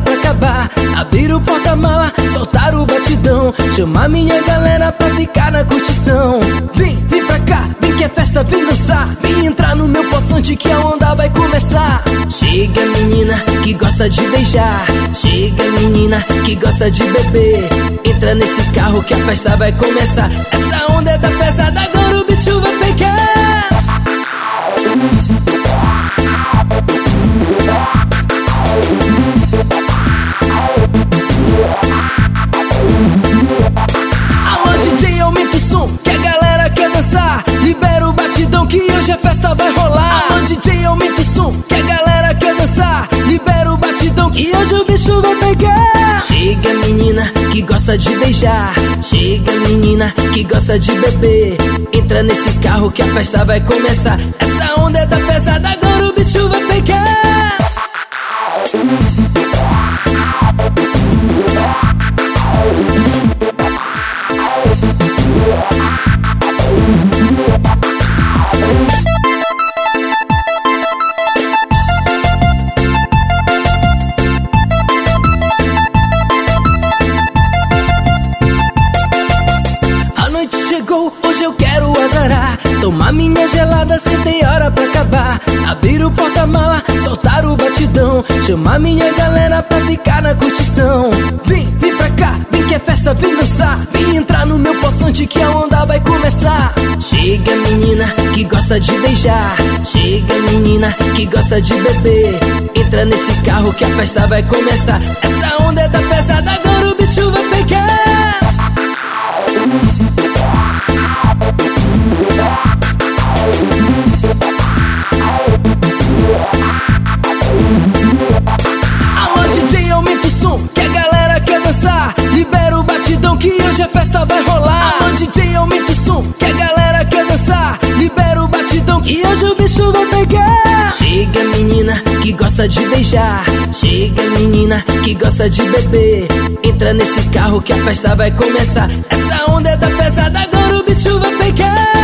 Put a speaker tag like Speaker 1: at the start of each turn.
Speaker 1: pra acabar. Abrir o porta-mala, soltar o batidão, chamar minha galera pra ficar na curtição. Vem pra cá, vem que é festa, vem dançar. Vem entrar no meu poçante que a onda vai começar. Chega menina que gosta de beijar, chega menina que gosta de beber. Entra nesse carro que a festa vai começar. Essa onda é da pesada, agora o bicho vai pegar. Alô DJ, aumenta o som que a galera quer dançar. Libera o batidão que hoje a festa vai rolar. Alô DJ, aumenta o som que a galera quer dançar. Libera o batidão que hoje o bicho vai pegar. Chega menina que gosta de beijar, chega menina que gosta de beber. Entra nesse carro que a festa vai começar. Essa onda é da pesada, agora o bicho vai pegar. Hoje eu quero azarar, tomar minha gelada sem ter hora pra acabar. Abrir o porta-mala, soltar o batidão, chamar minha galera pra ficar na curtição. Vem pra cá, vem que é festa, vem dançar. Vem entrar no meu poçante que a onda vai começar. Chega menina que gosta de beijar, chega menina que gosta de beber. Entra nesse carro que a festa vai começar. Essa onda é da pesada, agora o bicho vai pegar. Alô DJ, aumenta o som que a galera quer dançar. Libera o batidão que hoje a festa vai rolar. Alô DJ, aumenta o som que a galera quer dançar. Libera o batidão que hoje o bicho vai pegar. Chega menina que gosta de beijar, chega menina que gosta de beber. Entra nesse carro que a festa vai começar. Essa onda é da pesada, agora o bicho vai pegar.